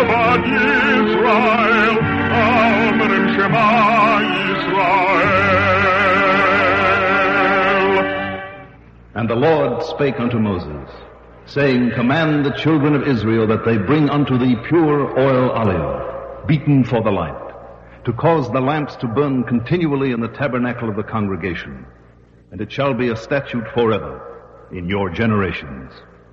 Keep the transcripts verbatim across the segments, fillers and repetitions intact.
Yehovah Yisrael, Omrim Shema Yisrael. And the Lord spake unto Moses, saying, Command the children of Israel that they bring unto thee pure oil olive, beaten for the light, to cause the lamps to burn continually in the tabernacle of the congregation. And it shall be a statute forever in your generations.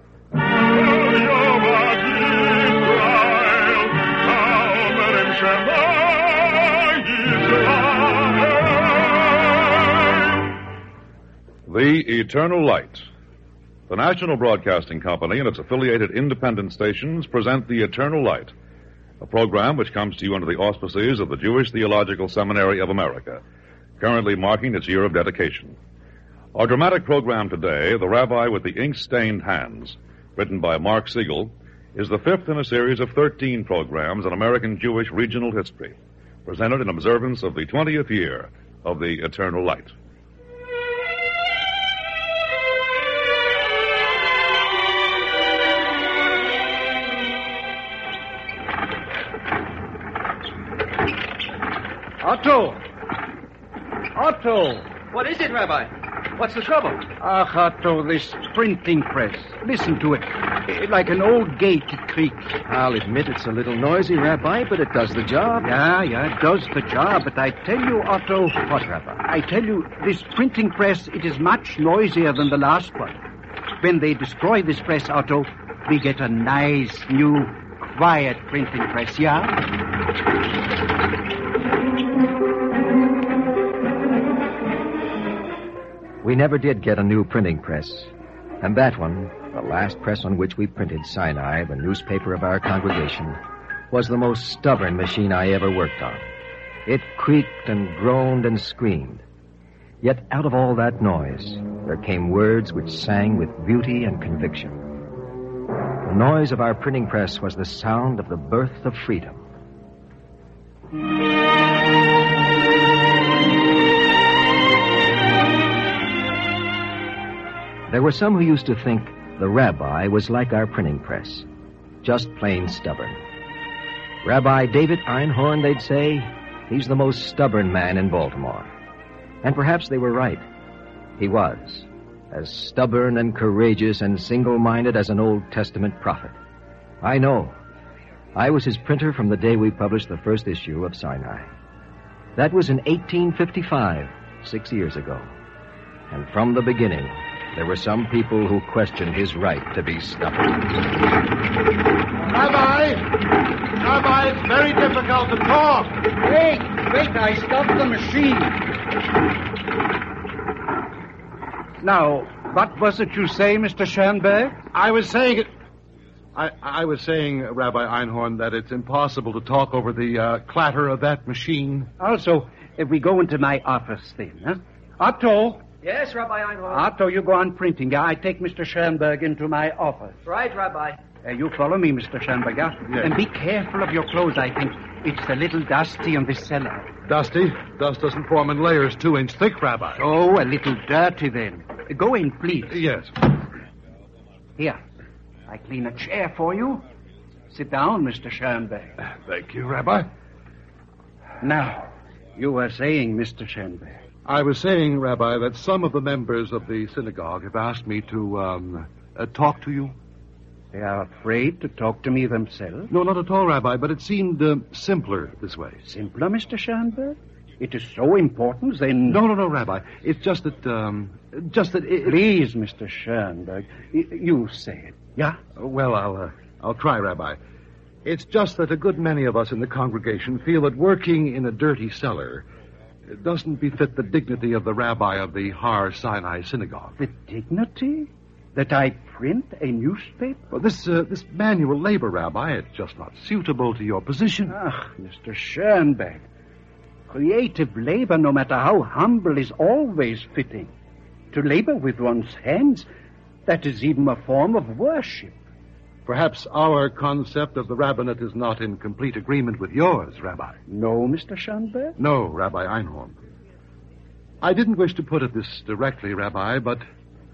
The Eternal Light. The National Broadcasting Company and its affiliated independent stations present The Eternal Light, a program which comes to you under the auspices of the Jewish Theological Seminary of America, currently marking its year of dedication. Our dramatic program today, The Rabbi with the Ink-Stained Hands, written by Mark Siegel, is the fifth in a series of thirteen programs on American Jewish regional history, presented in observance of the twentieth year of the Eternal Light. Otto! Otto! What is it, Rabbi? What's the trouble? Ah, Otto, this printing press. Listen to it. Eh, Like an old gate, it creaks. I'll admit it's a little noisy, Rabbi, but it does the job. Yeah, yeah, it does the job, but I tell you, Otto... What, Rabbi? I tell you, this printing press, it is much noisier than the last one. When they destroy this press, Otto, we get a nice, new, quiet printing press, yeah? We never did get a new printing press. And that one, the last press on which we printed Sinai, the newspaper of our congregation, was the most stubborn machine I ever worked on. It creaked and groaned and screamed. Yet out of all that noise, there came words which sang with beauty and conviction. The noise of our printing press was the sound of the birth of freedom. There were some who used to think the rabbi was like our printing press, just plain stubborn. Rabbi David Einhorn, they'd say, he's the most stubborn man in Baltimore. And perhaps they were right. He was, as stubborn and courageous and single-minded as an Old Testament prophet. I know. I was his printer from the day we published the first issue of Sinai. That was in eighteen fifty-five, six years ago. And from the beginning, there were some people who questioned his right to be stubborn. Rabbi! Rabbi, it's very difficult to talk. Wait, wait, I stopped the machine. Now, what was it you say, Mister Schoenberg? I was saying it... I, I was saying, Rabbi Einhorn, that it's impossible to talk over the uh, clatter of that machine. Also, if we go into my office then, huh? Otto! Yes, Rabbi Einhorn. Otto, you go on printing. I take Mister Schoenberg into my office. Right, Rabbi. Uh, you follow me, Mister Schoenberg, yeah? Yes. And be careful of your clothes, I think. It's a little dusty in this cellar. Dusty? Dust doesn't form in layers two inch thick, Rabbi. Oh, a little dirty then. Uh, Go in, please. Yes. Here. I clean a chair for you. Sit down, Mister Schoenberg. Thank you, Rabbi. Now, you were saying, Mister Schoenberg. I was saying, Rabbi, that some of the members of the synagogue have asked me to, um, uh, talk to you. They are afraid to talk to me themselves. No, not at all, Rabbi, but it seemed uh, simpler this way. Simpler, Mister Schoenberg? It is so important, then... No, no, no, Rabbi. It's just that, um, just that... It, Please, Mister Schoenberg, y- you say it. Yeah? Well, I'll, uh, I'll try, Rabbi. It's just that a good many of us in the congregation feel that working in a dirty cellar doesn't befit the dignity of the rabbi of the Har Sinai Synagogue. The dignity? That I print a newspaper? Well, this, uh, this manual labor, Rabbi, it's just not suitable to your position. Ah, Mister Schoenberg. Creative labor, no matter how humble, is always fitting. To labor with one's hands, that is even a form of worship. Perhaps our concept of the rabbinate is not in complete agreement with yours, Rabbi. No, Mister Schoenberg? No, Rabbi Einhorn. I didn't wish to put it this directly, Rabbi, but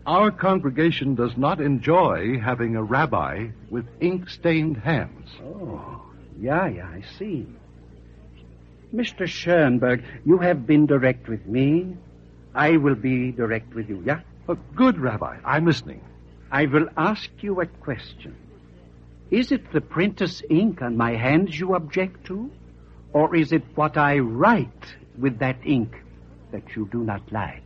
Our congregation does not enjoy having a rabbi with ink-stained hands. Oh, yeah, yeah, I see. Mister Schoenberg, you have been direct with me. I will be direct with you, yeah? Oh, good, Rabbi. I'm listening. I will ask you a question. Is it the printer's ink on my hands you object to? Or is it what I write with that ink that you do not like?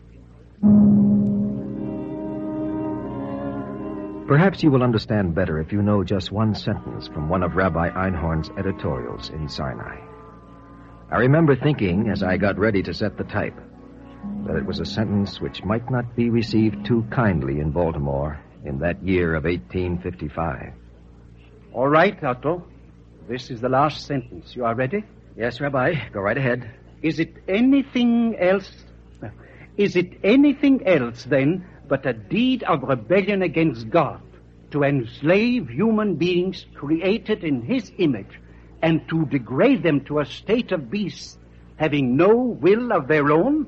Perhaps you will understand better if you know just one sentence from one of Rabbi Einhorn's editorials in Sinai. I remember thinking, as I got ready to set the type, that it was a sentence which might not be received too kindly in Baltimore in that year of eighteen fifty-five. All right, Otto. This is the last sentence. You are ready? Yes, Rabbi. Go right ahead. Is it anything else? Is it anything else, then, but a deed of rebellion against God to enslave human beings created in His image and to degrade them to a state of beasts, having no will of their own?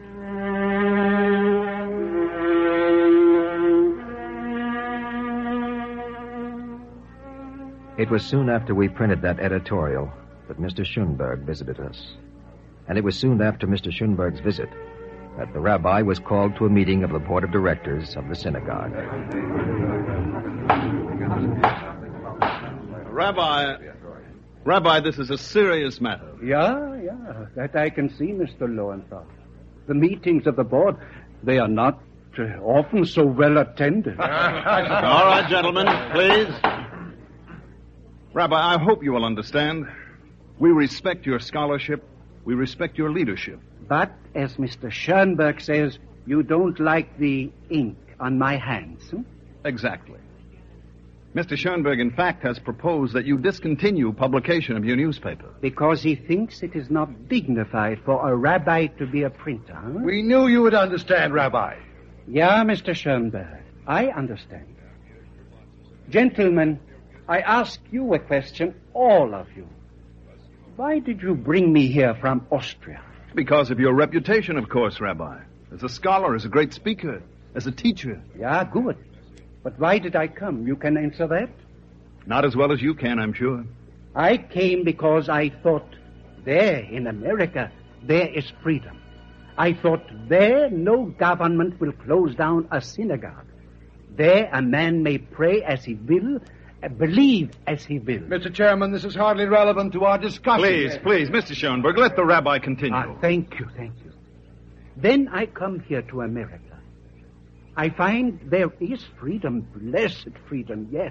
It was soon after we printed that editorial that Mister Schoenberg visited us. And it was soon after Mister Schoenberg's visit that the rabbi was called to a meeting of the board of directors of the synagogue. Rabbi, Rabbi, this is a serious matter. Yeah, yeah, that I can see, Mister Lowenthal. The meetings of the board, they are not uh, often so well attended. All right, gentlemen, please. Rabbi, I hope you will understand. We respect your scholarship. We respect your leadership. But, as Mister Schoenberg says, you don't like the ink on my hands. Hmm? Exactly. Mister Schoenberg, in fact, has proposed that you discontinue publication of your newspaper. Because he thinks it is not dignified for a rabbi to be a printer. Huh? We knew you would understand, Rabbi. Yeah, Mister Schoenberg, I understand. Gentlemen, I ask you a question, all of you. Why did you bring me here from Austria? Because of your reputation, of course, Rabbi. As a scholar, as a great speaker, as a teacher. Yeah, good. But why did I come? You can answer that? Not as well as you can, I'm sure. I came because I thought there in America, there is freedom. I thought there no government will close down a synagogue. There a man may pray as he will, believe as he will. Mister Chairman, this is hardly relevant to our discussion. Please, please, Mister Schoenberg, let the rabbi continue. Ah, thank you, thank you. Then I come here to America. I find there is freedom, blessed freedom, yes.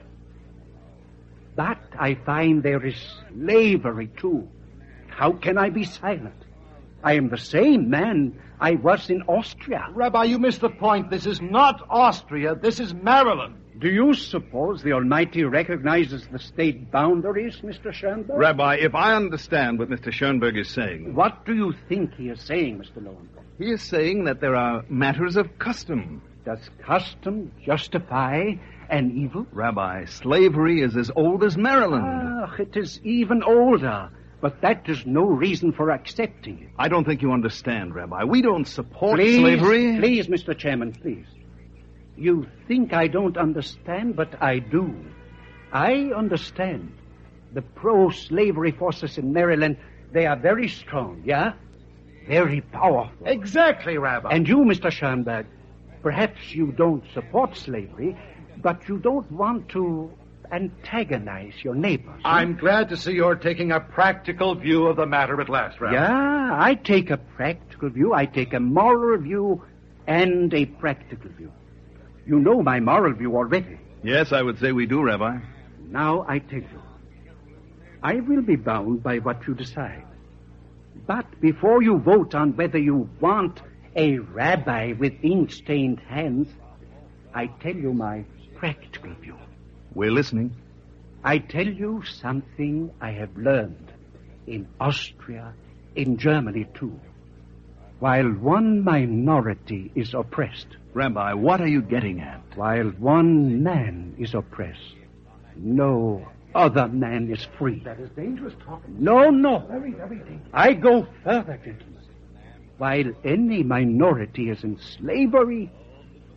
But I find there is slavery, too. How can I be silent? I am the same man I was in Austria. Rabbi, you missed the point. This is not Austria. This is Maryland. Do you suppose the Almighty recognizes the state boundaries, Mister Schoenberg? Rabbi, if I understand what Mister Schoenberg is saying... What do you think he is saying, Mister Lowenthal? He is saying that there are matters of custom. Does custom justify an evil? Rabbi, slavery is as old as Maryland. Ah, it is even older. But that is no reason for accepting it. I don't think you understand, Rabbi. We don't support please, slavery. Please, Mister Chairman, please. You think I don't understand, but I do. I understand. The pro-slavery forces in Maryland, they are very strong, yeah? Very powerful. Exactly, Rabbi. And you, Mister Schoenberg, perhaps you don't support slavery, but you don't want to antagonize your neighbors. I'm glad to see you're taking a practical view of the matter at last, Rabbi. Yeah, I take a practical view, I take a moral view, and a practical view. You know my moral view already. Yes, I would say we do, Rabbi. Now I tell you, I will be bound by what you decide. But before you vote on whether you want a rabbi with ink-stained hands, I tell you my practical view. We're listening. I tell you something I have learned in Austria, in Germany, too. While one minority is oppressed... Rabbi, what are you getting at? While one man is oppressed, no other man is free. That is dangerous talking. No, no. Very, very dangerous. I go further, gentlemen. While any minority is in slavery,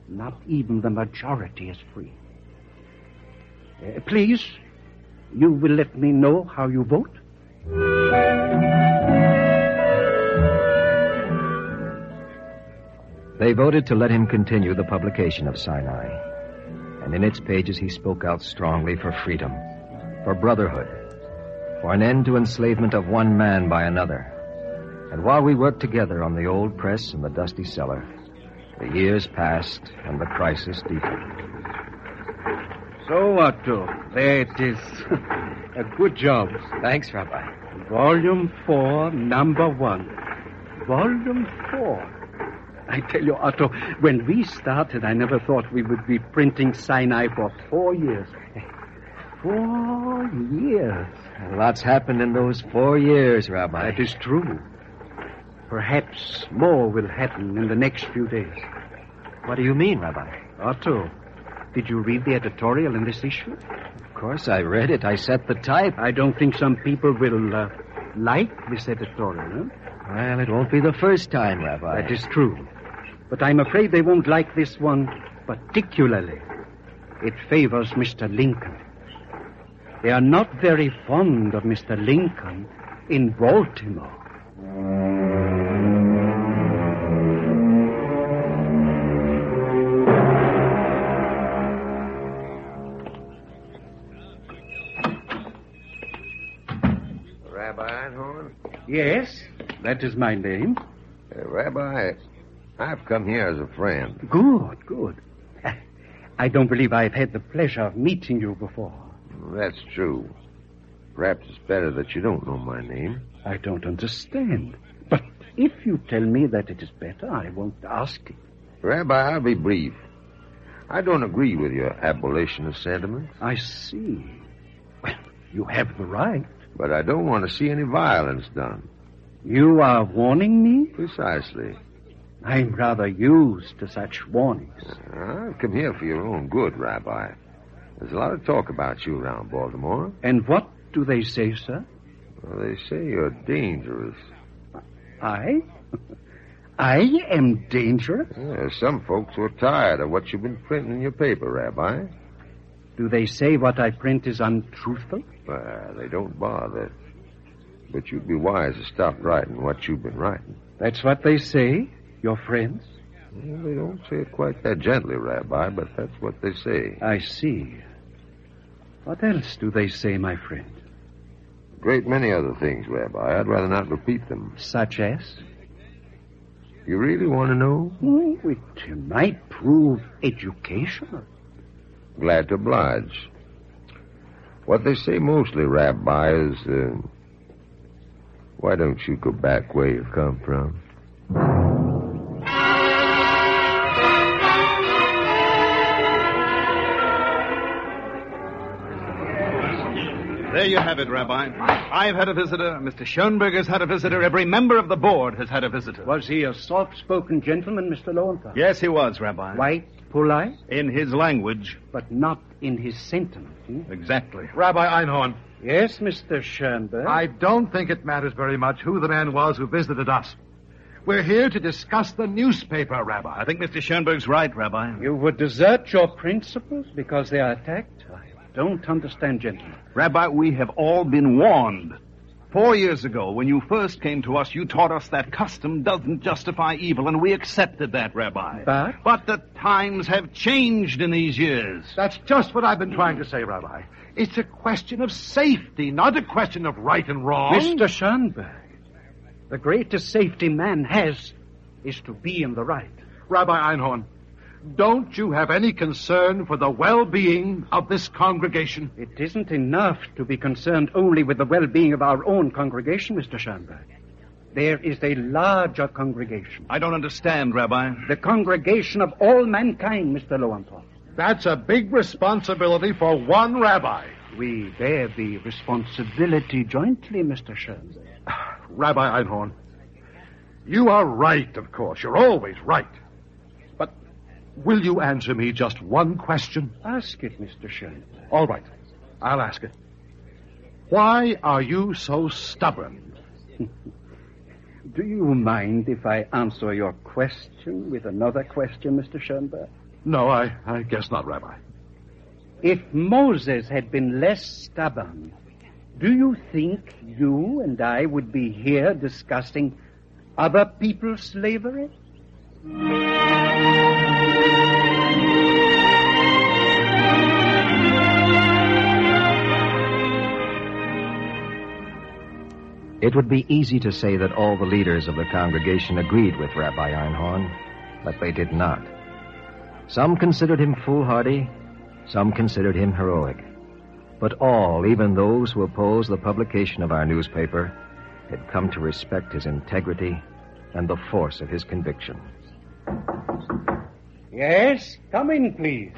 Not even the majority is free. Uh, please, you will let me know how you vote? They voted to let him continue the publication of Sinai. And in its pages he spoke out strongly for freedom, for brotherhood, for an end to enslavement of one man by another. And while we worked together on the old press in the dusty cellar, the years passed and the crisis deepened. So, Otto, there it is. A good job. Thanks, Rabbi. Volume four, number one. Volume four. I tell you, Otto, when we started, I never thought we would be printing Sinai for four years. Four years. Lots happened in those four years, Rabbi. That is true. Perhaps more will happen in the next few days. What do you mean, Rabbi? Otto, did you read the editorial in this issue? Of course, I read it. I set the type. I don't think some people will uh, like this editorial, huh? Well, it won't be the first time, Rabbi. That is true. But I'm afraid they won't like this one particularly. It favors Mister Lincoln. They are not very fond of Mister Lincoln in Baltimore. Rabbi Einhorn? Yes, that is my name. Uh, Rabbi, I've come here as a friend. Good, good. I don't believe I've had the pleasure of meeting you before. That's true. Perhaps it's better that you don't know my name. I don't understand. But if you tell me that it is better, I won't ask it. Rabbi, I'll be brief. I don't agree with your abolitionist sentiments. I see. Well, you have the right. But I don't want to see any violence done. You are warning me? Precisely. I'm rather used to such warnings. Uh, I've come here for your own good, Rabbi. There's a lot of talk about you around Baltimore. And what do they say, sir? Well, they say you're dangerous. I? I am dangerous? Yeah, some folks who are tired of what you've been printing in your paper, Rabbi. Do they say what I print is untruthful? Well, they don't bother. But you'd be wise to stop writing what you've been writing. That's what they say, your friends? Well, they don't say it quite that gently, Rabbi, but that's what they say. I see. What else do they say, my friend? A great many other things, Rabbi. I'd rather not repeat them. Such as? You really want to know? Oh, it might prove educational. Glad to oblige. What they say mostly, Rabbi, is, uh, why don't you go back where you come from? There you have it, Rabbi. I've had a visitor. Mister Schoenberg has had a visitor. Every member of the board has had a visitor. Was he a soft-spoken gentleman, Mister Lowenthal? Yes, he was, Rabbi. White, polite, In his language. but not in his sentiment. Hmm? Exactly. Rabbi Einhorn, Yes, Mister Schoenberg. I don't think it matters very much who the man was who visited us. We're here to discuss the newspaper, Rabbi. I think Mister Schoenberg's right, Rabbi. You would desert your principles because they are attacked? I don't understand, gentlemen. Rabbi, we have all been warned. Four years ago, when you first came to us, you taught us that custom doesn't justify evil, and we accepted that, Rabbi. But? But the times have changed in these years. That's just what I've been trying to say, Rabbi. It's a question of safety, not a question of right and wrong. Mister Schoenberg, the greatest safety man has is to be in the right. Rabbi Einhorn, don't you have any concern for the well-being of this congregation? It isn't enough to be concerned only with the well-being of our own congregation, Mister Schoenberg. There is a larger congregation. I don't understand, Rabbi. The congregation of all mankind, Mister Lowenthal. That's a big responsibility for one rabbi. We bear the responsibility jointly, Mister Schoenberg. Rabbi Einhorn, you are right, of course. You're always right. But will you answer me just one question? Ask it, Mister Schoenberg. All right. I'll ask it. Why are you so stubborn? Do you mind if I answer your question with another question, Mister Schoenberg? No, I, I guess not, Rabbi. If Moses had been less stubborn, do you think you and I would be here discussing other people's slavery? It would be easy to say that all the leaders of the congregation agreed with Rabbi Einhorn, but they did not. Some considered him foolhardy, some considered him heroic. But all, even those who opposed the publication of our newspaper, had come to respect his integrity and the force of his conviction. Yes, come in, please.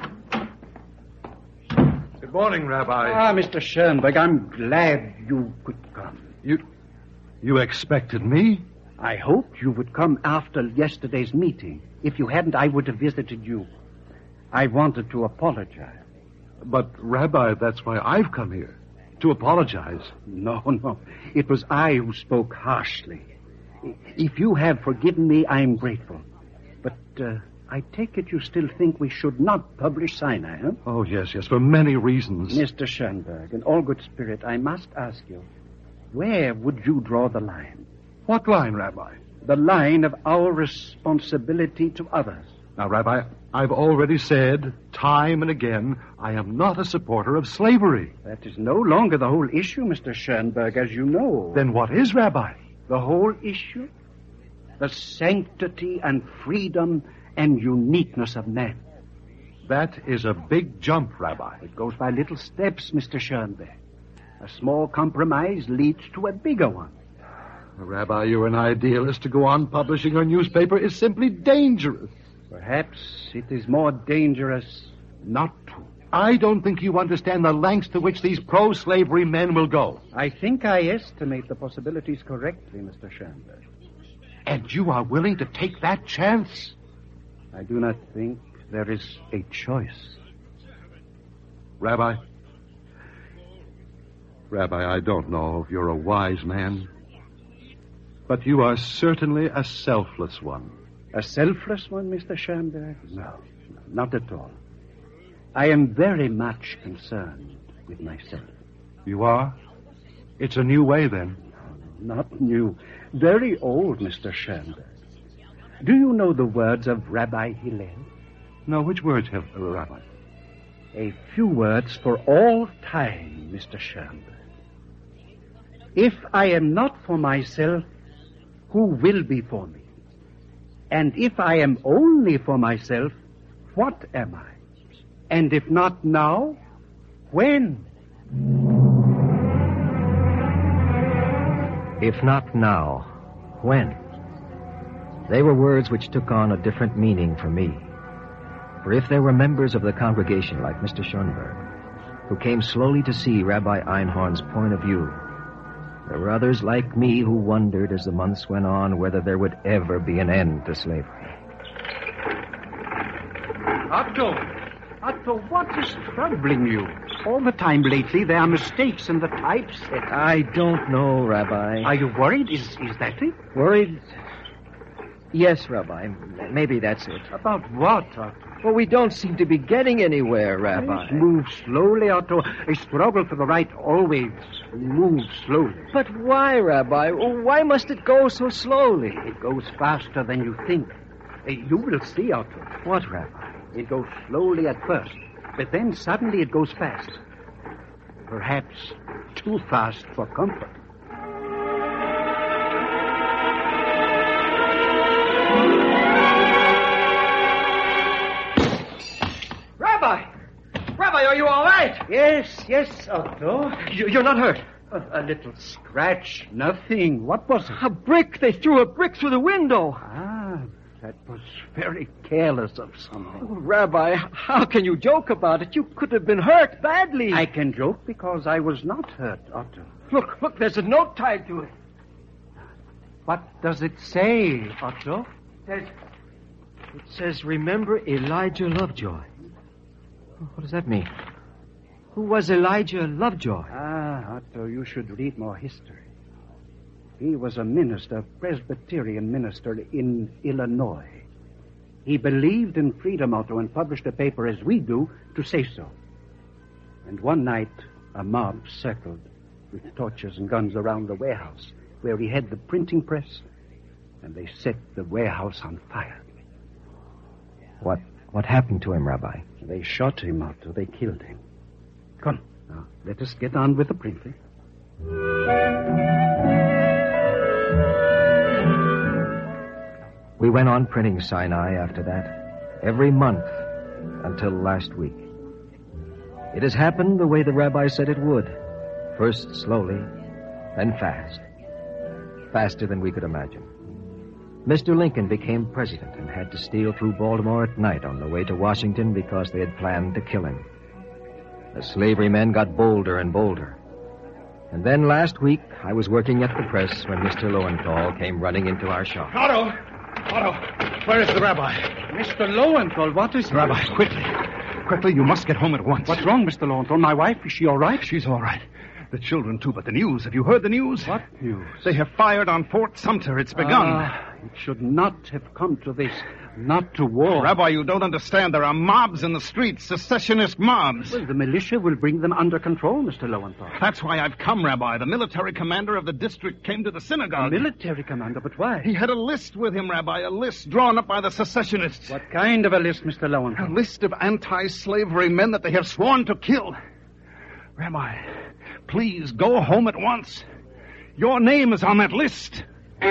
Good morning, Rabbi. Ah, Mister Schoenberg, I'm glad you could come. You... you expected me? I hoped you would come after yesterday's meeting. If you hadn't, I would have visited you. I wanted to apologize. But, Rabbi, that's why I've come here. To apologize. No, no. It was I who spoke harshly. If you have forgiven me, I am grateful. But uh, I take it you still think we should not publish Sinai, huh? Oh, yes, yes, for many reasons. Mister Schoenberg, in all good spirit, I must ask you, where would you draw the line? What line, Rabbi? The line of our responsibility to others. Now, Rabbi, I've already said time and again I am not a supporter of slavery. That is no longer the whole issue, Mister Schoenberg, as you know. Then what is, Rabbi? The whole issue? The sanctity and freedom and uniqueness of man. That is a big jump, Rabbi. It goes by little steps, Mister Schoenberg. A small compromise leads to a bigger one. Rabbi, you're an idealist. To go on publishing your newspaper is simply dangerous. Perhaps it is more dangerous not to. I don't think you understand the lengths to which these pro-slavery men will go. I think I estimate the possibilities correctly, Mister Schoenberg. And you are willing to take that chance? I do not think there is a choice. Rabbi? Rabbi, I don't know if you're a wise man, but you are certainly a selfless one. A selfless one, Mister Schoenberg? No, not at all. I am very much concerned with myself. You are? It's a new way, then. No, not new. Very old, Mister Schoenberg. Do you know the words of Rabbi Hillel? No, which words, have, uh, Rabbi? A few words for all time, Mister Schoenberg. If I am not for myself, who will be for me? And if I am only for myself, what am I? And if not now, when? If not now, when? They were words which took on a different meaning for me. For if there were members of the congregation like Mister Schoenberg, who came slowly to see Rabbi Einhorn's point of view, there were others like me who wondered as the months went on whether there would ever be an end to slavery. Otto! Otto, what is troubling you? All the time lately there are mistakes in the typeset. I don't know, Rabbi. Are you worried? Is, is that it? Worried? Yes, Rabbi. Maybe that's it. About what, Otto? Well, we don't seem to be getting anywhere, Rabbi. Please move slowly, Otto. A struggle for the right always moves slowly. But why, Rabbi? Why must it go so slowly? It goes faster than you think. Uh, You will see, Otto. What, Rabbi? It goes slowly at first, but then suddenly it goes fast. Perhaps too fast for comfort. Rabbi! Rabbi, are you all right? Yes, yes, Otto. You, you're not hurt. A, a little scratch, nothing. What was it? A brick. They threw a brick through the window. Ah, that was very careless of someone. Oh, Rabbi, how can you joke about it? You could have been hurt badly. I can joke because I was not hurt, Otto. Look, look, there's a note tied to it. What does it say, Otto? It says, it says, remember Elijah Lovejoy. What does that mean? Who was Elijah Lovejoy? Ah, Otto, you should read more history. He was a minister, Presbyterian minister in Illinois. He believed in freedom, Otto, and published a paper as we do to say so. And one night, a mob circled with torches and guns around the warehouse where he had the printing press, and they set the warehouse on fire. What what happened to him, Rabbi? They shot him, Otto. They killed him. Come, now, let us get on with the printing. We went on printing Sinai after that, every month until last week. It has happened the way the rabbi said it would. First slowly, then fast. Faster than we could imagine. Mister Lincoln became president and had to steal through Baltimore at night on the way to Washington because they had planned to kill him. The slavery men got bolder and bolder. And then last week, I was working at the press when Mister Lowenthal came running into our shop. Otto! Otto! Where is the rabbi? Mister Lowenthal, what is... Rabbi, quickly. Quickly, you must get home at once. What's wrong, Mister Lowenthal? My wife, is she all right? She's all right. The children, too, but the news. Have you heard the news? What news? They have fired on Fort Sumter. It's begun. Ah, it should not have come to this. Not to war. Rabbi, you don't understand. There are mobs in the streets, secessionist mobs. Well, the militia will bring them under control, Mister Lowenthal. That's why I've come, Rabbi. The military commander of the district came to the synagogue. The military commander? But why? He had a list with him, Rabbi, a list drawn up by the secessionists. What kind of a list, Mister Lowenthal? A list of anti-slavery men that they have sworn to kill. Rabbi, please go home at once. Your name is on that list.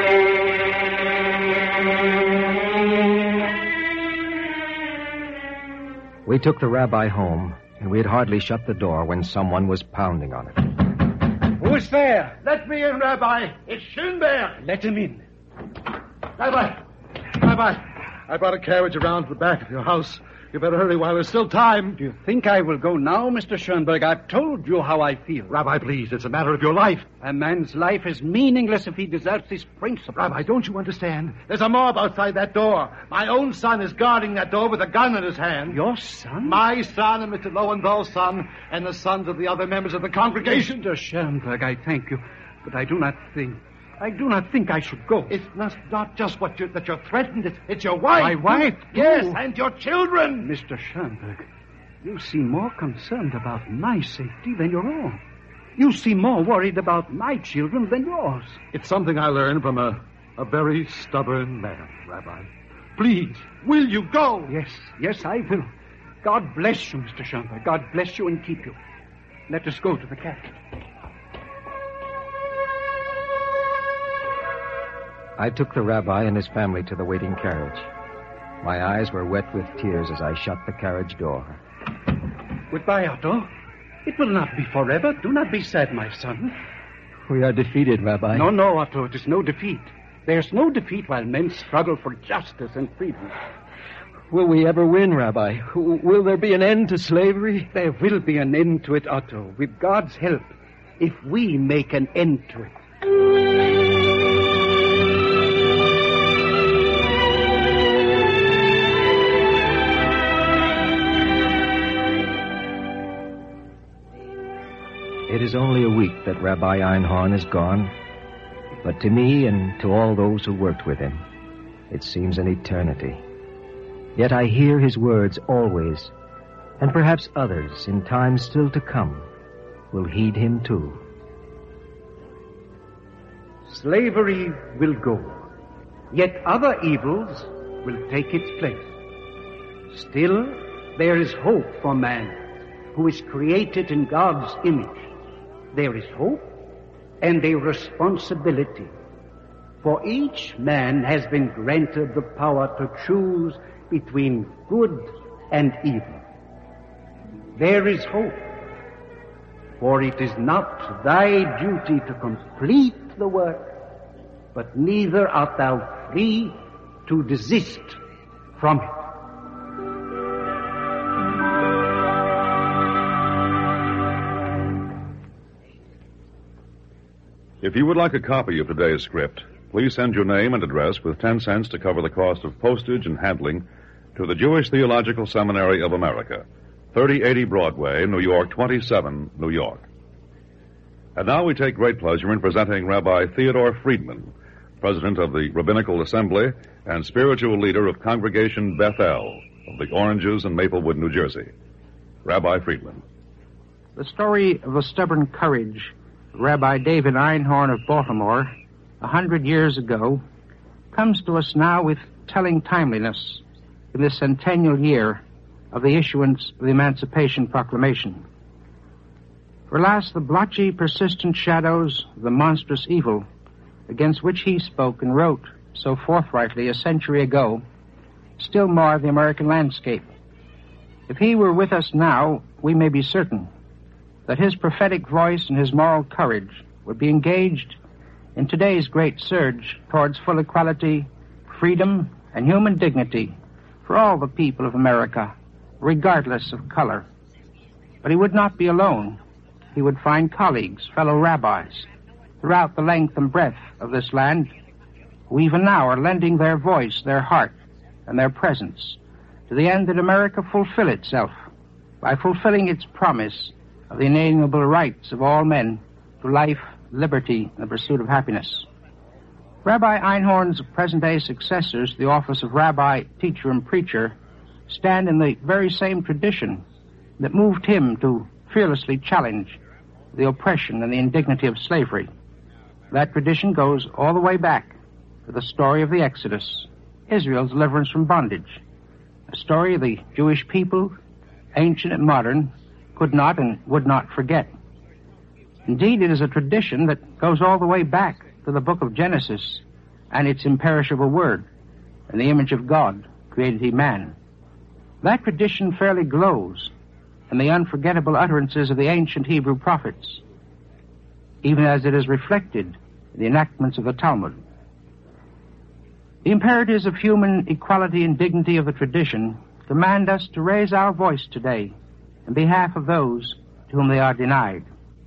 We took the rabbi home, and we had hardly shut the door when someone was pounding on it. Who's there? Let me in, Rabbi. It's Schönberg. Let him in. Rabbi. Rabbi. I brought a carriage around to the back of your house. You better hurry while there's still time. Do you think I will go now, Mister Schoenberg? I've told you how I feel. Rabbi, please, it's a matter of your life. A man's life is meaningless if he deserts his principles. Rabbi, don't you understand? There's a mob outside that door. My own son is guarding that door with a gun in his hand. Your son? My son and Mister Lowenthal's son and the sons of the other members of the congregation. Mister Schoenberg, I thank you, but I do not think... I do not think I should go. It's not, not just what you're, that you're threatened. It's, it's your wife. My wife? Yes, Ooh. and your children. Mister Schoenberg, you seem more concerned about my safety than your own. You seem more worried about my children than yours. It's something I learned from a, a very stubborn man, Rabbi. Please, will you go? Yes, yes, I will. God bless you, Mister Schoenberg. God bless you and keep you. Let us go to the captain. I took the rabbi and his family to the waiting carriage. My eyes were wet with tears as I shut the carriage door. Goodbye, Otto. It will not be forever. Do not be sad, my son. We are defeated, Rabbi. No, no, Otto. It is no defeat. There's no defeat while men struggle for justice and freedom. Will we ever win, Rabbi? Will there be an end to slavery? There will be an end to it, Otto, with God's help, if we make an end to it. It is only a week that Rabbi Einhorn is gone, but to me and to all those who worked with him, it seems an eternity. Yet I hear his words always, and perhaps others in times still to come will heed him too. Slavery will go, yet other evils will take its place. Still, there is hope for man who is created in God's image. There is hope and a responsibility, for each man has been granted the power to choose between good and evil. There is hope, for it is not thy duty to complete the work, but neither art thou free to desist from it. If you would like a copy of today's script, please send your name and address with ten cents to cover the cost of postage and handling to the Jewish Theological Seminary of America, thirty eighty Broadway, New York, twenty-seven, New York. And now we take great pleasure in presenting Rabbi Theodore Friedman, president of the Rabbinical Assembly and spiritual leader of Congregation Bethel of the Oranges in Maplewood, New Jersey. Rabbi Friedman. The story of the stubborn courage of Rabbi David Einhorn of Baltimore a hundred years ago comes to us now with telling timeliness in this centennial year of the issuance of the Emancipation Proclamation. For alas, the blotchy, persistent shadows of the monstrous evil against which he spoke and wrote so forthrightly a century ago still mar the American landscape. If he were with us now, we may be certain that his prophetic voice and his moral courage would be engaged in today's great surge towards full equality, freedom, and human dignity for all the people of America, regardless of color. But he would not be alone. He would find colleagues, fellow rabbis, throughout the length and breadth of this land, who even now are lending their voice, their heart, and their presence to the end that America fulfill itself by fulfilling its promise of the inalienable rights of all men to life, liberty, and the pursuit of happiness. Rabbi Einhorn's present-day successors, the office of rabbi, teacher, and preacher, stand in the very same tradition that moved him to fearlessly challenge the oppression and the indignity of slavery. That tradition goes all the way back to the story of the Exodus, Israel's deliverance from bondage, a story the Jewish people, ancient and modern, could not and would not forget. Indeed, it is a tradition that goes all the way back to the book of Genesis and its imperishable word, in the image of God created he man. That tradition fairly glows in the unforgettable utterances of the ancient Hebrew prophets, even as it is reflected in the enactments of the Talmud. The imperatives of human equality and dignity of the tradition command us to raise our voice today in behalf of those to whom they are denied.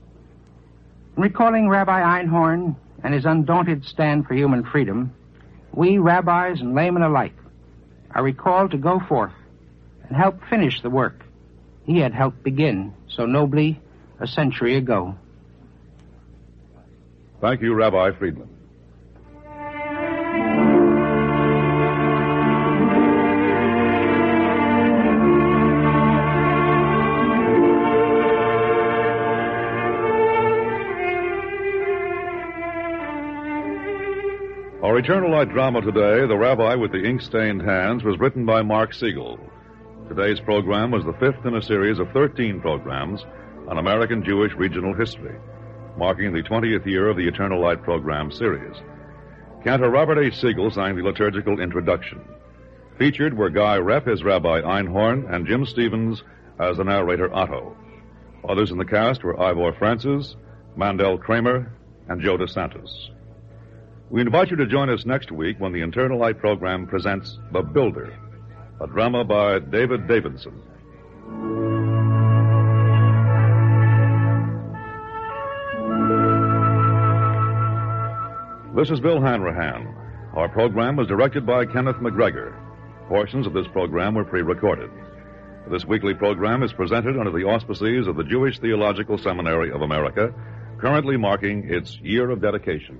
In recalling Rabbi Einhorn and his undaunted stand for human freedom, we, rabbis and laymen alike, are recalled to go forth and help finish the work he had helped begin so nobly a century ago. Thank you, Rabbi Friedman. Our Eternal Light drama today, The Rabbi with the Ink-Stained Hands, was written by Mark Siegel. Today's program was the fifth in a series of thirteen programs on American Jewish regional history, marking the twentieth year of the Eternal Light program series. Cantor Robert H. Siegel sang the liturgical introduction. Featured were Guy Repp as Rabbi Einhorn and Jim Stevens as the narrator Otto. Others in the cast were Ivor Francis, Mandel Kramer, and Joe DeSantis. We invite you to join us next week when the Eternal Light program presents The Builder, a drama by David Davidson. This is Bill Hanrahan. Our program was directed by Kenneth McGregor. Portions of this program were pre-recorded. This weekly program is presented under the auspices of the Jewish Theological Seminary of America, currently marking its year of dedication.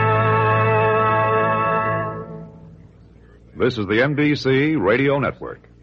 This is the N B C Radio Network.